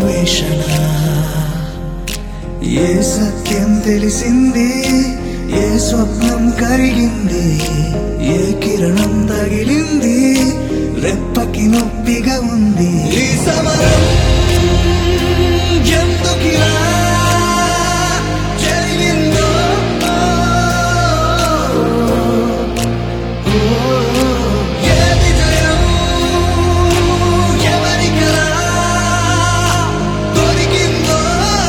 అన్వేషణ ఏ సత్యం తెలిసింది ఏ స్వప్నం కరిగింది ఏ కిరణం తగిలింది రెప్పకి నొప్పిగా ఉంది ఈ సమరం ఎందుకిలా జరిగిందో ఏది జయం ఎవరికలా దొరికిందో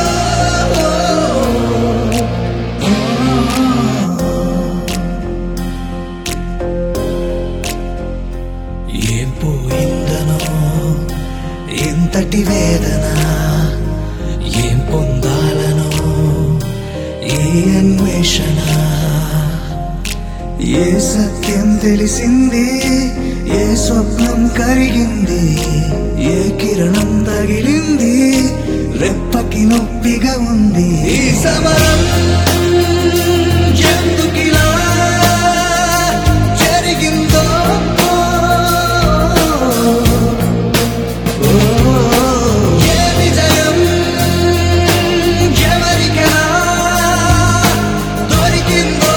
ఏం పోయిందనో ఎంతటి వేదన ఏం పొందాలనో ఏ అన్వేషణ ఏ సత్యం తెలిసింది ఏ స్వప్నం కరిగింది ఏ కిరణం తగిలింది రెప్పకి నొప్పిగా ఉంది ఈ సమరం ఎందుకిలా జరిగిందో ఏది జయం ఎవరికలా దొరికిందో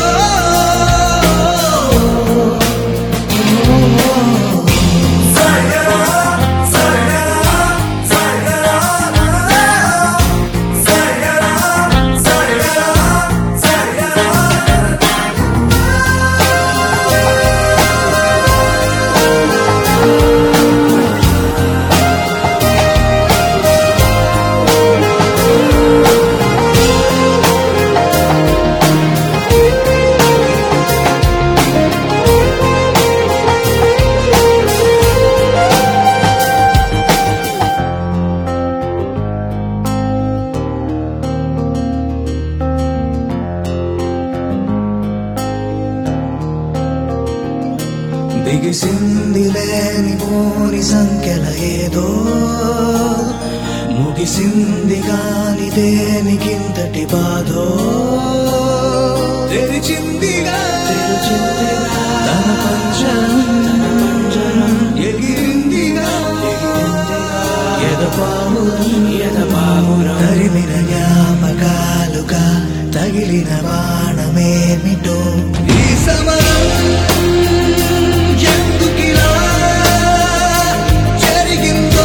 బిగిసింది లేని పోని సంఖ్యల ఏదో ముగిసింది కాని దేనికింతటి బాధో తెరిచిందిగా తన పంజరం ఎగిరిందిగా ఎదపావురం తరిమిన జ్ఞాపకాలుగా తగిలిన బాణమేమిటో ఈ సమరం ఎందుకిలా జరిగిందో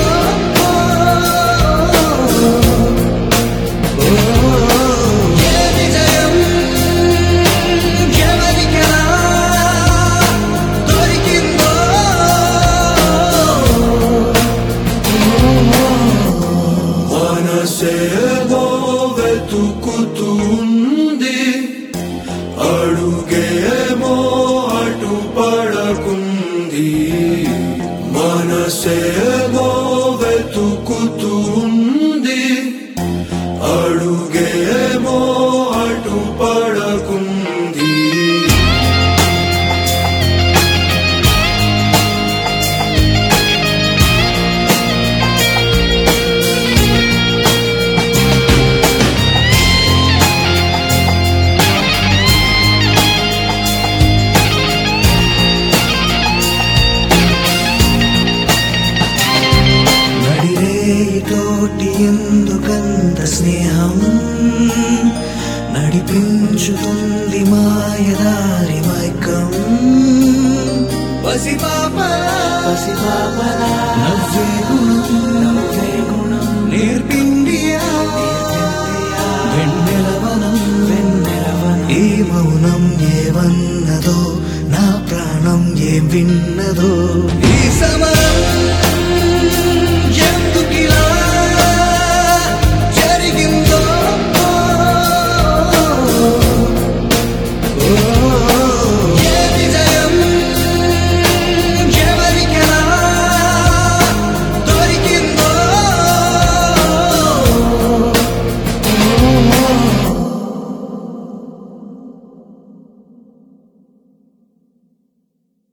ఏది జయం ఎవరికలా దొరికిందో మనసేమో వెతుకుతుంది అడుగేమో అటు పడకుంది మనసేమో వెతుకుతుంది అడుగేమో అటు పడకుంది తోటి ఎందుకంత స్నేహం నడిపించుతుంది మాయదారి మైకం పసిపాపలా నవ్వే గుణం నేర్పిండియా వెన్నెలవనం ఈ మౌనం ఏవన్నదో నా ప్రాణం ఏం విన్నదో ఈ సమరం